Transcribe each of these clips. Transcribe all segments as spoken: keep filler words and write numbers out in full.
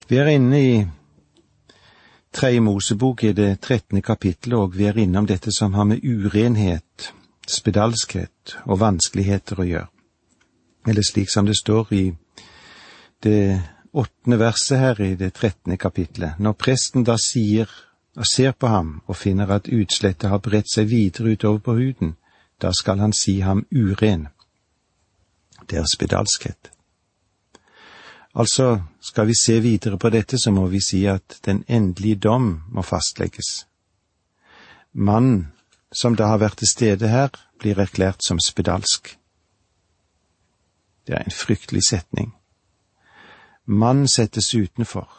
Vi er inne i Tredje Mosebok i det trettende kapittelet, og vi er innom dette som har med urenhet, spedalskhet og vanskeligheter å gjøre. Eller slik som det står i det åttende verset her i det trettende kapittelet. Når presten da sier og ser på ham og finner at utslettet har bredt seg videre utover på huden, da skal han si ham uren. Det er spedalskhet. Altså, skal vi se videre på dette, så må vi si at den endelige dom må fastlegges. Mannen som da har vært til stede her, blir erklært som spedalsk. Det er en fryktelig setning. Mannen settes utenfor.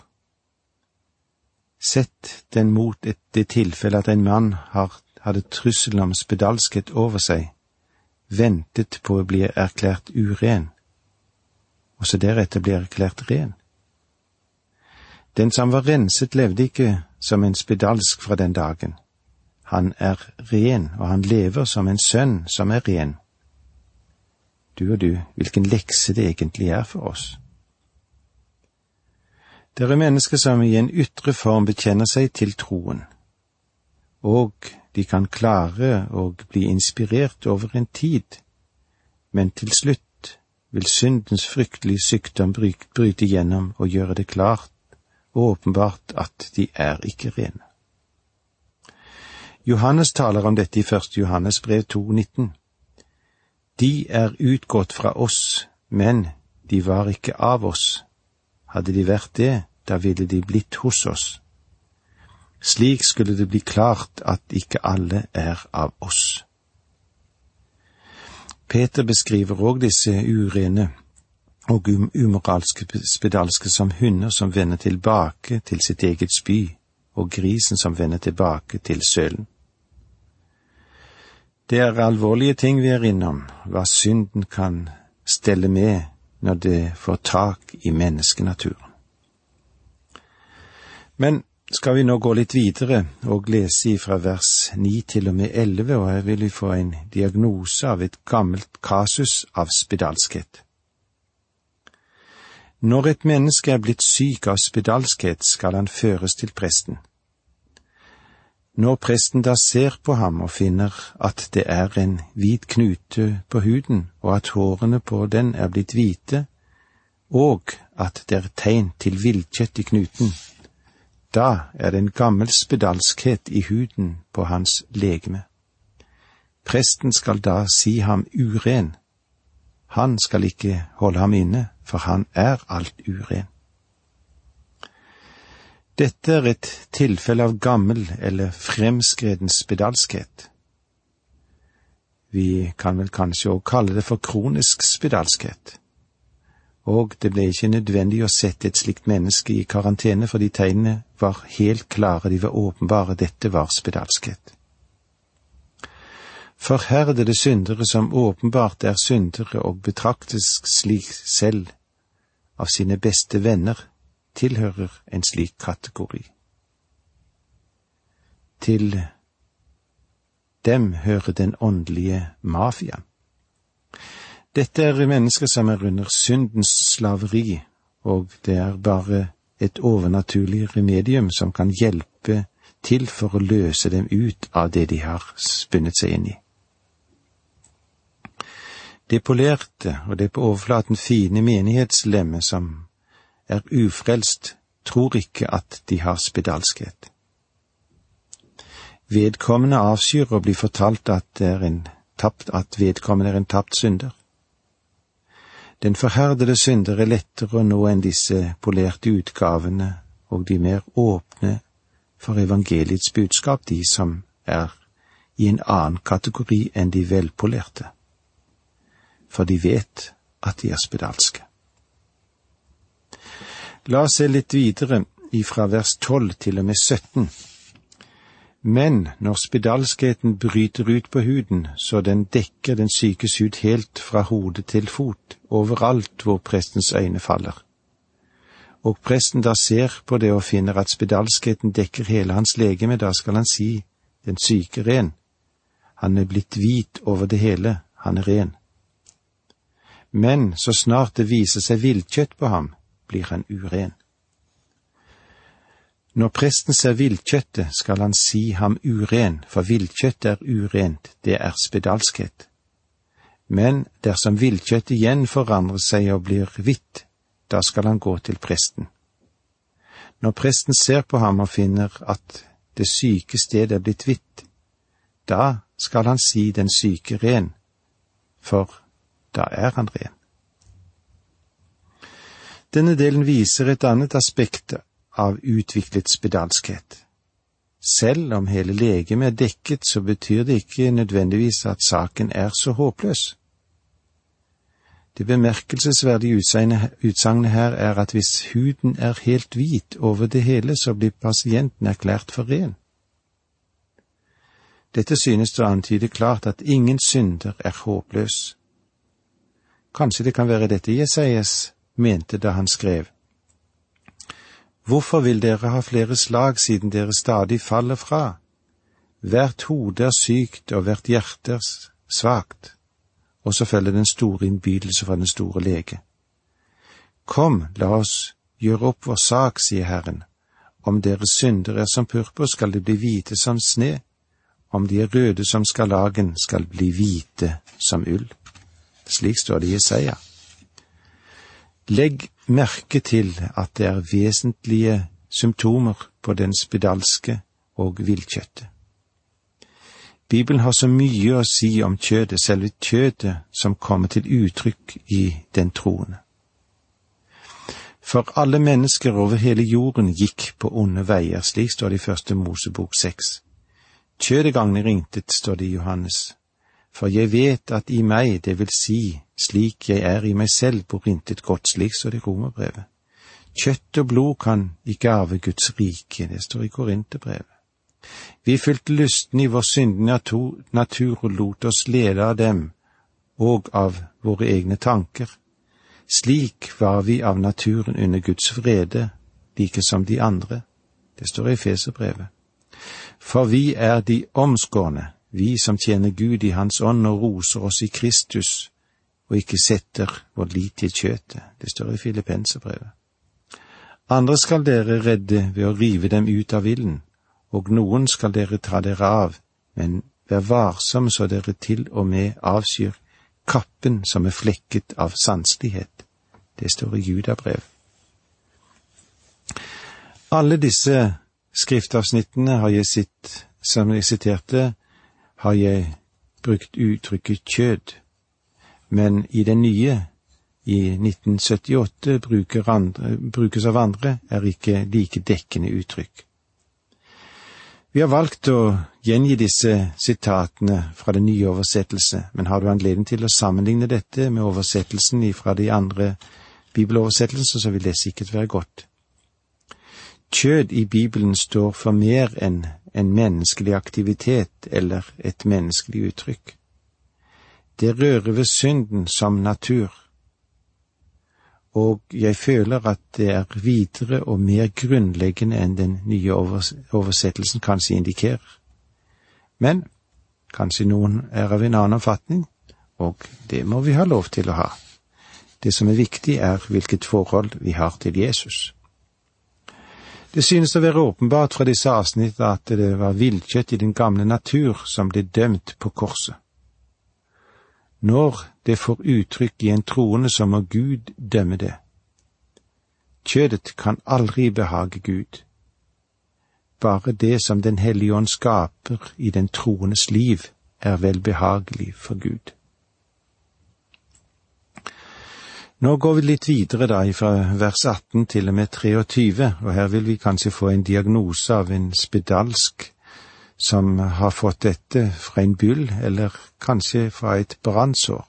Sett den mot et, det tilfelle at en mann har, hadde trusselen om spedalskhet over seg, ventet på å bli erklært uren, og så deretter blir erklært ren. Den som var renset levde ikke som en spedalsk fra den dagen. Han er ren, og han lever som en sønn som er ren. Du og du, hvilken lekse det egentlig er for oss. Det er mennesker som i en ytre form bekjenner seg til troen, og de kan klare å bli inspirert over en tid, men til slutt vil syndens fryktelige sykdom bryte igjennom og gjøre det klart og åpenbart at de er ikke rene. Johannes taler om dette i første Johannes brev to nitten. De er utgått fra oss, men de var ikke av oss. Hadde de vært det, da ville de blitt hos oss. Slik skulle det bli klart at ikke alle er av oss. Peter beskriver også disse urene og umoralske spedalske som hunder som vender tilbake til sitt eget spy, og grisen som vender tilbake til sølen. Det er alvorlige ting vi er innom, hva synden kan stelle med når det får tak i menneskenaturen. Men skal vi nå gå litt videre og lese fra vers ni til og med elleve, og her vil vi få en diagnose av et gammelt kasus av spedalskhet. Når et menneske er blitt syk av spedalskhet, skal han føres til presten. Når presten da ser på ham og finner at det er en hvit knute på huden, og at hårene på den er blitt hvite, og at det er tegn til villkjøtt i knuten, da er det en gammel spedalskhet i huden på hans legeme. Presten skal da si ham uren. Han skal ikke holde ham inne, for han er alt uren. Dette er et tilfelle av gammel eller fremskreden spedalskhet. Vi kan vel kanskje også kalle det for kronisk spedalskhet. Og det ble ikke nødvendig å sette et slikt menneske i karantene, fordi tegnene var helt klare, de var åpenbare, dette var spedalskhet. Forherdede syndere som åpenbart er syndere og betraktes slik selv av sine beste venner, tilhører en slik kategori. Til dem hører den åndelige mafiaen. Dette er mennesker som er under syndens slaveri, og det er bare et overnaturlig remedium som kan hjelpe til for å løse dem ut av det de har spunnet seg inn i. Det polerte og det på overflaten fine menighetslemmet som er ufrelst, tror ikke at de har spedalskhet. Vedkommende avskyr å bli fortalt at, det er en tapt, at vedkommende er en tapt synder. Den forherdede synder er lettere å nå enn disse polerte utgavene og de mer åpne for evangeliets budskap, de som er i en annen kategori enn de velpolerte, for de vet at de er spedalske. La oss se litt videre ifra vers tolv til og med sytten. Men når spedalskheten bryter ut på huden, så den dekker den sykes hud helt fra hode til fot, overalt hvor prestens øyne faller. Og presten da ser på det og finner at spedalskheten dekker hele hans legeme, da skal han si, den syke ren. Han er blitt hvit over det hele, han er ren. Men så snart det viser seg villkjøtt på ham, blir han uren. Når presten ser viltkjøttet, skal han si ham uren, for viltkjøtt er urent, det er spedalskhet. Men dersom viltkjøttet igjen forandrer seg og blir hvitt, da skal han gå til presten. Når presten ser på ham og finner at det syke stedet er blitt hvitt, da skal han si den syke ren, for da er han ren. Denne delen viser et annet aspekt av utviklet spedalskhet. Selv om hele legemet er dekket, så betyr det ikke nødvendigvis at saken er så håpløs. Det bemerkelsesverdige utsagnet her er at hvis huden er helt hvit over det hele, så blir pasienten erklært for ren. Dette synes å antyde klart at ingen synder er håpløs. Kanskje det kan være dette Jesajas mente da han skrev: Hvorfor vil dere ha flere slag siden dere stadig faller fra? Hvert hode er sykt og hvert hjerte er svakt. Og så følger den store innbydelse fra den store lege. Kom, la oss gjøre opp vår sak, sier Herren. Om deres synder er som purpur, skal de bli hvite som sne. Om de er røde som skarlagen, skal bli hvite som ull. Slik står det i Jesaja. Legg merke til at det er vesentlige symptomer på den spedalske og villkjøttet. Bibelen har så mye å si om kjødet, selve kjødet som kommer til uttrykk i den troende. For alle mennesker over hele jorden gikk på onde veier, slik står det i første Mosebok seks. Kjødet gagner intet, står det i Johannes. For jeg vet at i meg, det vil si, slik jeg er i meg selv, bor intet godt, slik står det i Romerbrevet. Kjøtt og blod kan ikke arve Guds rike, det står i Korinterbrevet. Vi fylte lysten i vår syndende natur og lot oss lede av dem, og av våre egne tanker. Slik var vi av naturen under Guds vrede, like som de andre. Det står i Efeserbrevet. For vi er de omskårne, vi som tjener Gud i Hans ånd og roser oss i Kristus, og ikke setter vår lit til kjøtet. Det står i Filippenserbrevet. Andre skal dere redde ved å rive dem ut av ilden, og noen skal dere ta dere av, men vær varsom så dere til og med avskyr kappen som er flekket av sanselighet. Det står i Judabrev. Alle disse skriftavsnittene har jeg sitt, som jeg siterte, har jeg brukt uttrykket kjød, men i den nye, i nitten syttiåtte, bruker andre, brukes av andre, er ikke like dekkende uttrykk. Vi har valgt å gjengi disse sitatene fra den nye oversettelse, men har du anledning til å sammenligne dette med oversettelsen fra de andre bibeloversettelser, så vil det sikkert være godt. Kjød i Bibelen står for mer enn en menneskelig aktivitet eller et menneskelig uttrykk. Det rører ved synden som natur, og jeg føler at det er videre og mer grunnleggende enn den nye oversettelsen kanskje indikerer. Men kanskje noen er av en annen oppfatning, og det må vi ha lov til å ha. Det som er viktig er hvilket forhold vi har til Jesus. Det synes å være åpenbart fra disse avsnitt at det var villkjøtt i den gamle natur som ble dømt på korset. Når det får uttrykk i en troende, så må Gud dømme det. Kjødet kan aldri behage Gud. Bare det som Den hellige ånd skaper i den troendes liv, er velbehagelig for Gud. Nå går vi litt videre da, fra vers atten til og med treogtyve, og her vil vi kanskje få en diagnose av en spedalsk som har fått dette fra en byll, eller kanskje fra et brannsår.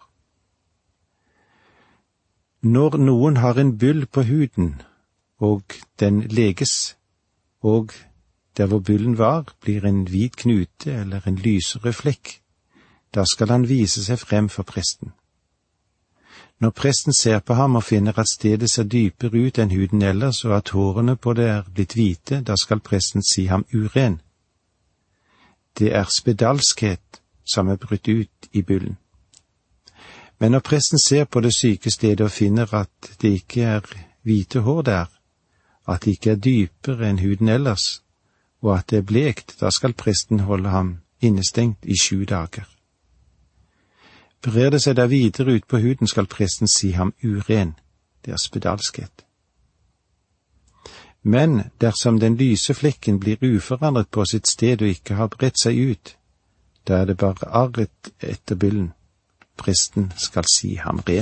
Når noen har en byll på huden, og den leges, og der hvor byllen var, blir en hvit knute eller en lysere flekk, da skal han vise seg frem for presten. Når presten ser på ham og finner at stedet ser dypere ut enn huden ellers, og at hårene på det er blitt hvite, da skal presten si ham uren. Det er spedalskhet som er brutt ut i byllen. Men når presten ser på det syke stedet og finner at det ikke er hvite hår der, at det ikke er dypere enn huden ellers, og at det er blekt, da skal presten holde ham innestengt i sju dager. Brer det seg da videre ut på huden, skal presten si ham uren, det er spedalskhet. Men dersom den lyse flekken blir uforandret på sitt sted og ikke har bredt seg ut, da er det bare arret etter byllen. Presten skal si ham ren.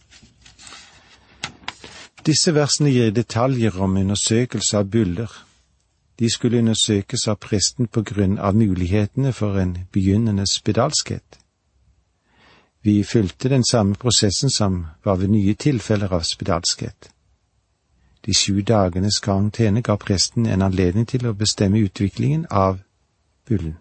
Disse versene gir detaljer om undersøkelse av byller. De skulle undersøkes av presten på grunn av mulighetene for en begynnende spedalskhet. Vi fulgte den samme prosessen som var ved nye tilfeller av spedalskhet. De sju dagenes karantene ga presten en anledning til å bestemme utviklingen av byllen.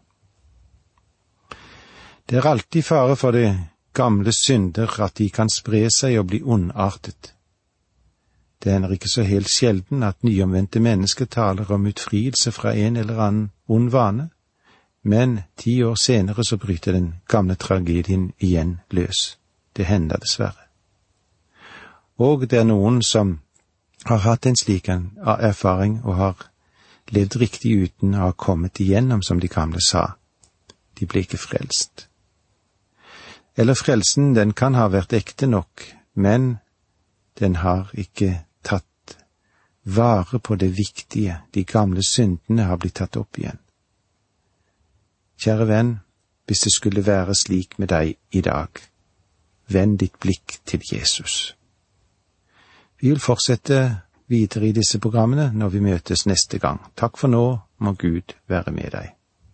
Det er alltid fare for det gamle synder at de kan spre seg og bli ondartet. Det hender ikke så helt sjelden at nyomvendte mennesker taler om utfrielse fra en eller annen ond vane, men ti år senere så bryter den gamle tragedien igjen løs. Det hender dessverre. Og det er noen som har hatt en slik erfaring og har levd riktig uten å ha kommet igjennom, som de gamle sa. De ble ikke frelst. Eller frelsen, den kan ha vært ekte nok, men den har ikke tatt vare på det viktige. De gamle syndene har blitt tatt opp igjen. Kjære venn, hvis det skulle være slik med deg i dag, vend ditt blikk til Jesus. Vi vil fortsette videre i disse programmene når vi møtes neste gang. Takk for nå, må Gud være med deg.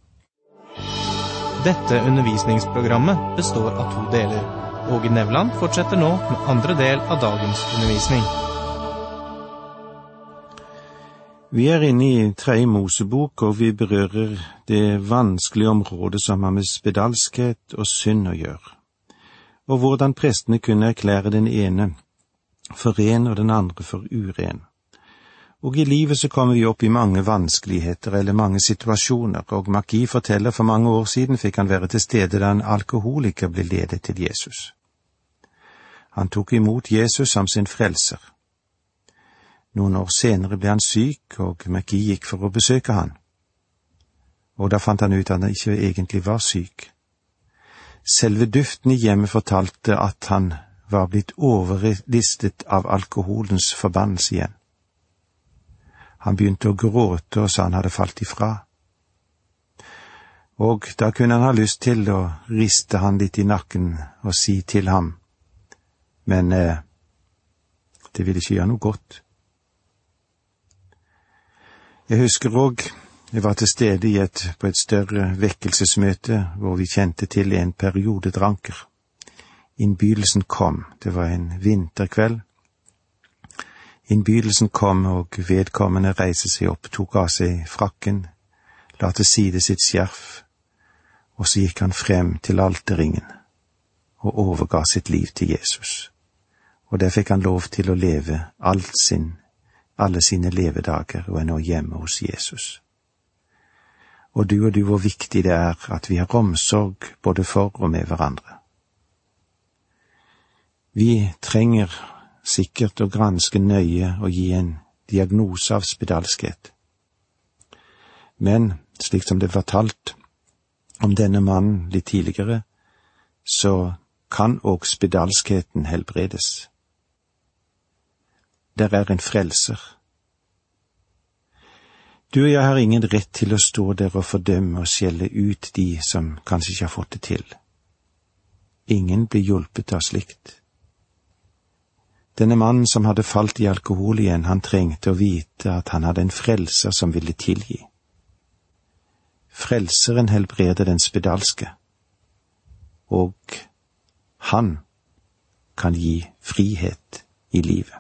Dette undervisningsprogrammet består av to deler. Åge Nevland fortsetter nå med andre del av dagens undervisning. Vi er inne i tredje Mosebok, og vi berører det vanskelige området som har med spedalskhet og synd å gjøre, og hvordan prestene kunne erklære den ene for ren og den andre for uren. Og i livet så kommer vi opp i mange vanskeligheter eller mange situasjoner, og Maki forteller for mange år siden fikk han være til stede da en alkoholiker ble ledet til Jesus. Han tok imot Jesus som sin frelser. Noen år senere ble han syk, og Maki gikk for å besøke han. Og da fant han ut at han ikke egentlig var syk. Selve duften i hjemmet fortalte at han var blitt overlistet av alkoholens forbannelse igjen. Han begynte å gråte og sa han hadde falt ifra. Og da kunne han ha lyst til å riste han litt i nakken og si til ham, men eh, det ville ikke gjøre noe godt. Jeg husker òg jeg var til stede i et, på et større vekkelsesmøte hvor vi kjente til en periode dranker. Innbydelsen kom, det var en vinterkveld. Innbydelsen kom, og vedkommende reiste seg opp, tok av seg frakken, la til side sitt skjerf, og så gikk han frem til alterringen og overga sitt liv til Jesus. Og der fikk han lov til å leve alt sin, alle sine levedager, og er nå hjemme hos Jesus. Og du og du, hvor viktig det er at vi har omsorg både for og med hverandre. Vi trenger sikkert å granske nøye og gi en diagnose av spedalskhet. Men, slik som det var talt om denne mannen litt tidligere, så kan også spedalskheten helbredes. Der er en frelser. Du og jeg har ingen rett til å stå der og fordømme og skjelle ut de som kanskje ikke har fått det til. Ingen blir hjulpet av slikt. Denne mannen som hadde falt i alkohol igjen, han trengte å vite at han hadde en frelser som ville tilgi. Frelseren helbreder den spedalske, og han kan gi frihet i livet.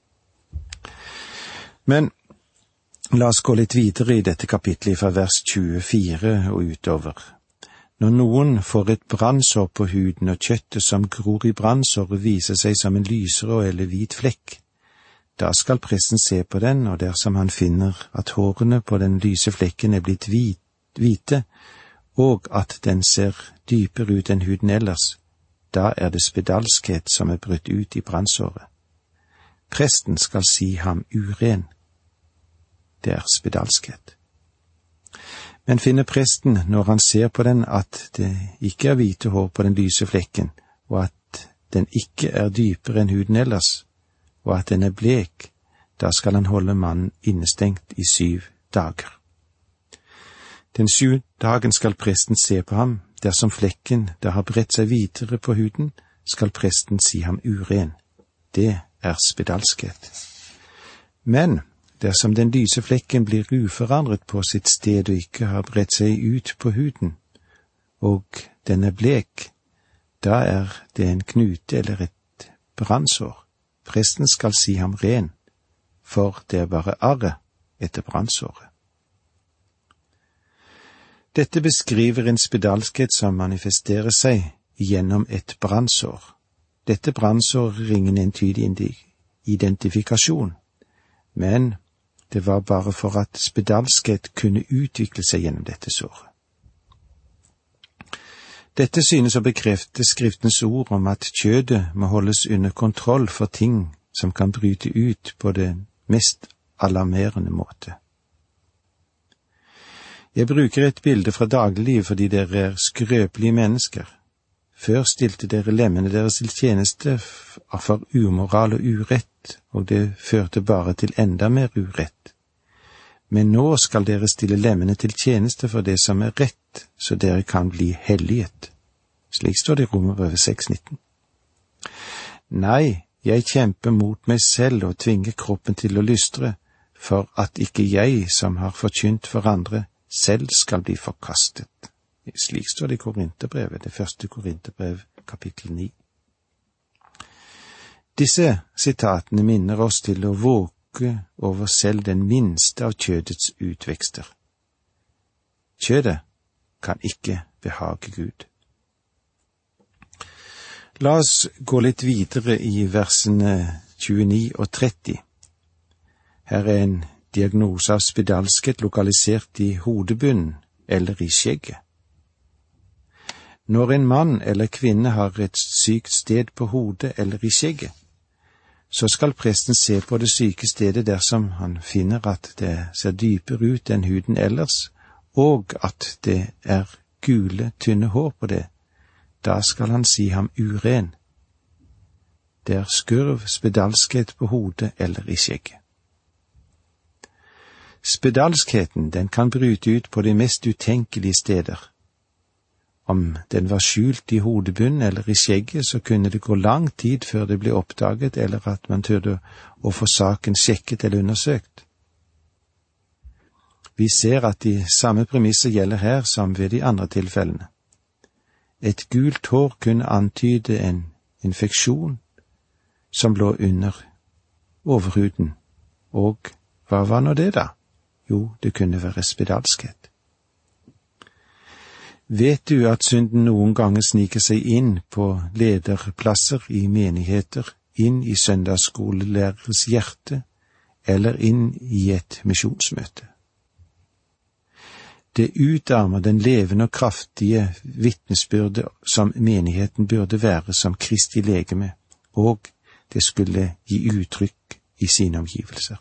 Men la oss gå litt videre i dette kapitlet fra vers tjuefire og utover. Når noen får et brannsår på huden, og kjøttet som gror i brannsåret viser seg som en lysere eller hvit flekk, da skal presten se på den, og dersom han finner at hårene på den lyse flekken er blitt hvit, hvite, og at den ser dypere ut enn huden ellers, da er det spedalskhet som er brutt ut i brannsåret. Presten skal si ham uren. det er spedalskhet. Men finner presten, når han ser på den, at det ikke er hvite hår på den lyse flekken, og at den ikke er dypere enn huden ellers, og at den er blek, da skal han holde mannen innestengt i syv dager. Den sjuende dagen skal presten se på ham. Dersom flekken da har bredt seg videre på huden, skal presten si ham uren. Det er spedalskhet. Men dersom den lyse flekken blir uforandret på sitt sted og ikke har bredt seg ut på huden, og den er blek, da er det en knute eller et brannsår. Presten skal si ham ren, for det er bare arret etter brannsåret. Dette beskriver en spedalskhet som manifesterer seg gjennom et brannsår. Dette brannsår er ingen entydig identifikasjon, men det var bare for at spedalskhet kunne utvikle seg gjennom dette såret. Dette synes å bekrefte Skriftens ord om at kjødet må holdes under kontroll for ting som kan bryte ut på det mest alarmerende måte. Jeg bruker et bilde fra dagligliv fordi dere er skrøpelige mennesker. Før stilte dere lemmene deres til tjeneste for umoral og urett, og det førte bare til enda mer urett. Men nå skal dere stille lemmene til tjeneste for det som er rett, så dere kan bli helliget. Slik står det i Romerbrevet seks nitten. Nei, jeg kjemper mot meg selv og tvinger kroppen til å lystre, for at ikke jeg, som har forkynt for andre, selv skal bli forkastet. Slik står det i Korinterbrevet, det første Korinterbrev, kapittel ni. Disse sitatene minner oss til å våke over selv den minste av kjødets utvekster. Kjødet kan ikke behage Gud. La oss gå litt videre i versene tjueni og tretti. Her er en diagnose av spedalskhet lokalisert i hodebunnen eller i skjegget. Når en mann eller kvinne har et sykt sted på hodet eller i skjegget, så skal presten se på det syke stedet dersom han finner at det ser dypere ut enn huden ellers, og at det er gule, tynne hår på det. Da skal han si ham uren. Det er skurv, spedalskhet på hodet eller i skjegget. Spedalskheten, den kan bryte ut på de mest utenkelige steder. Om den var skjult i hodebunnen eller i skjegget, så kunne det gå lang tid før det ble oppdaget, eller at man turde å få saken sjekket eller undersøkt. Vi ser at de samme premisser gjelder her som ved de andre tilfellene. Et gult hår kunne antyde en infeksjon som lå under overhuden, og hva var nå det da? Jo, det kunne være spedalskhet. Vet du at synden noen ganger sniker seg inn på lederplasser i menigheter, inn i søndagsskolelærers hjerte, eller inn i et misjonsmøte? Det utarmer den levende og kraftige vitnesbyrde som menigheten burde være som Kristi legeme, og det skulle gi uttrykk i sine omgivelser.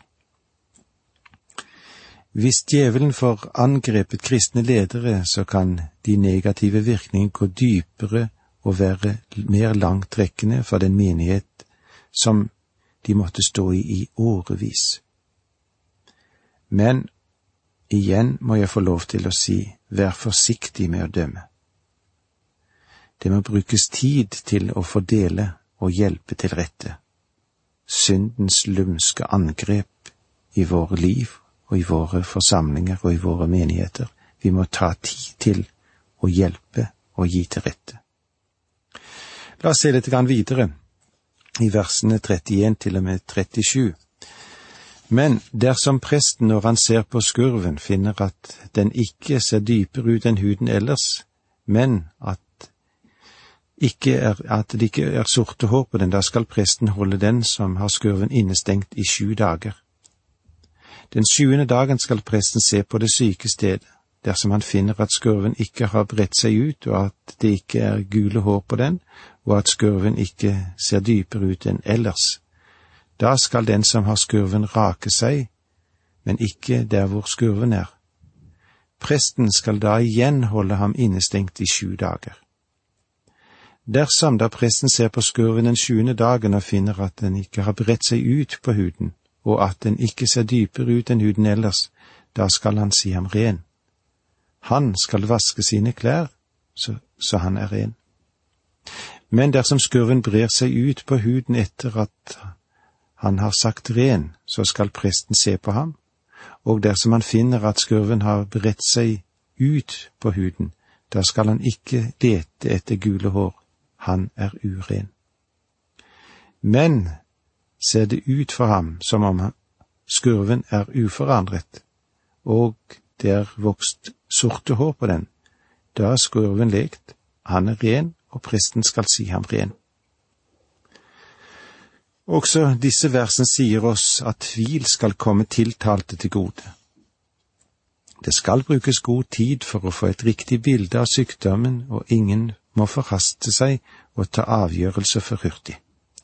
Hvis djevelen får angrepet kristne ledere, så kan de negative virkningene gå dypere og være mer langtrekkende for den menighet som de måtte stå i i årevis. Men igjen må jeg få lov til å si, vær forsiktig med å dømme. Det må brukes tid til å fordele og hjelpe til rette. Syndens lumske angrep i våre liv og i våre forsamlinger og i våre menigheter. Vi må ta tid til å hjelpe og gi til rette. La oss se litt grann videre i versene trettien til og med trettisju. Men dersom presten når han ser på skurven finner at den ikke ser dypere ut enn huden ellers, men at, ikke er, at det ikke er sorte hår på den, da skal presten holde den som har skurven innestengt i sju dager. Den sjuende dagen skal presten se på det syke stedet. Dersom han finner at skurven ikke har bredt seg ut, og at det ikke er gule hår på den, og at skurven ikke ser dypere ut enn ellers, da skal den som har skurven rake seg men ikke der hvor skurven er. Presten skal da igjen holde ham innestengt i sju dager. Dersom da presten ser på skurven den sjuende dagen og finner at den ikke har bredt seg ut på huden, og at den ikke ser dypere ut enn huden ellers, da skal han si ham ren. Han skal vaske sine klær, så, så han er ren. Men dersom skurven brer seg ut på huden etter at han har sagt ren, så skal presten se på ham, og dersom han finner at skurven har bredt seg ut på huden, da skal han ikke lete etter gule hår, han er uren. Men ser det ut for ham som om skurven er uforandret, og det er vokst sorte hår på den, da er skurven lekt, han er ren, og presten skal si ham ren. Også disse versene sier oss at tvil skal komme tiltalte til gode. Det skal brukes god tid for å få et riktig bilde av sykdommen, og ingen må forhaste seg og ta avgjørelse for hurtig.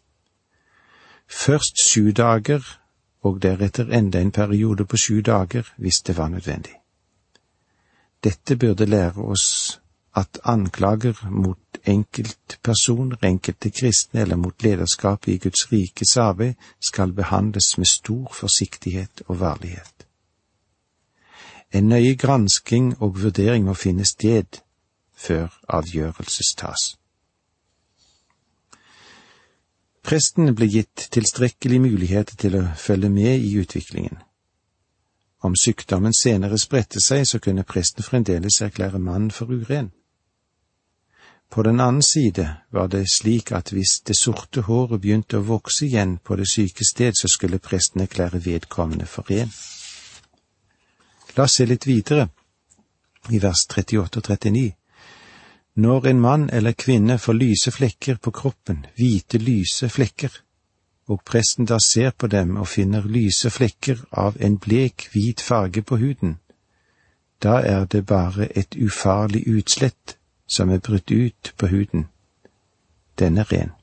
Først sju dager, og deretter enda en periode på sju dager, hvis det var nødvendig. Dette burde lære oss at anklager mot enkeltpersoner, enkelte kristne eller mot lederskap i Guds rikes arbeid skal behandles med stor forsiktighet og varlighet. En nøye gransking og vurdering må finne sted før avgjørelses tas. Presten ble gitt tilstrekkelig mulighet til å følge med i utviklingen. Om sykdommen senere spredte seg, så kunne presten fremdeles erklære mannen for uren. På den annen side var det slik at hvis det sorte håret begynte å vokse igjen på det syke sted, så skulle presten erklære vedkommende for ren. La oss se litt videre i vers trettiåtte og trettini. Når en mann eller kvinne får lyse flekker på kroppen, hvite lyse flekker, og presten da ser på dem og finner lyse flekker av en blek, hvit farge på huden, da er det bare et ufarlig utslett som er brutt ut på huden. Den er ren.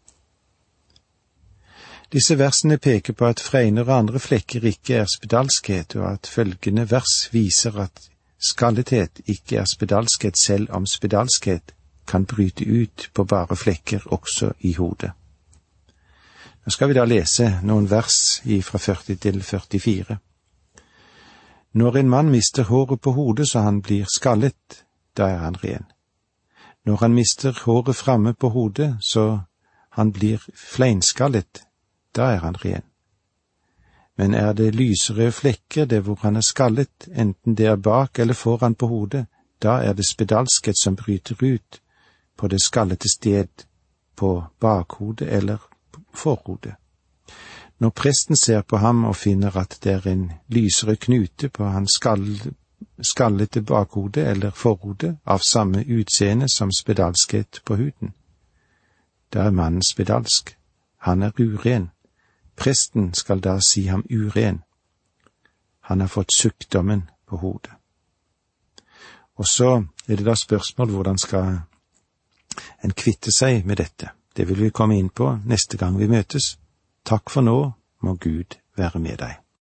Disse versene peker på at fregner og andre flekker ikke er spedalskhet, og at følgende vers viser at skallethet ikke er spedalskhet, selv om spedalskhet kan bryte ut på bare flekker også i hodet. Nå skal vi da lese noen vers fra førti til førtifire. Når en mann mister håret på hodet så han blir skallet, da er han ren. Når han mister håret framme på hodet så han blir fleinskallet, da er han ren. Men er det lyserøde flekker der hvor han er skallet, enten det er bak eller foran på hodet, da er det spedalskhet som bryter ut på det skallete sted, på bakhodet eller forhodet. Når presten ser på ham og finner at det er en lysere knute på hans skall, skallete bakhode eller forhode av samme utseende som spedalskhet på huden, da er mannen spedalsk, han er uren. Presten skal da si ham uren. Han har fått sykdommen på hodet. Og så er det da spørsmål hvordan skal en kvitte seg med dette. Det vil vi komme inn på neste gang vi møtes. Takk for nå, må Gud være med deg.